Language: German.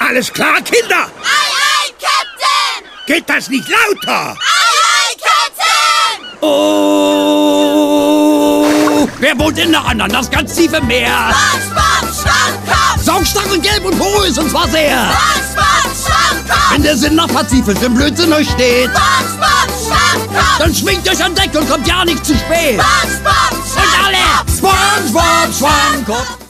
Alles klar, Kinder? Aye, aye, Captain! Geht das nicht lauter? Aye, aye, Captain! Oh! Wer wohnt in der anderen? Das ganz tiefe Meer. SpongeBob Schwammkopf! Saugstach und gelb und porös und zwar sehr. SpongeBob Schwammkopf! Wenn der Sinn nach Pazifisch im Blödsinn euch steht, SpongeBob Schwammkopf! dann schwingt euch an Deck und kommt ja nicht zu spät. SpongeBob Und alle Schwammkopf! SpongeBob Schwammkopf.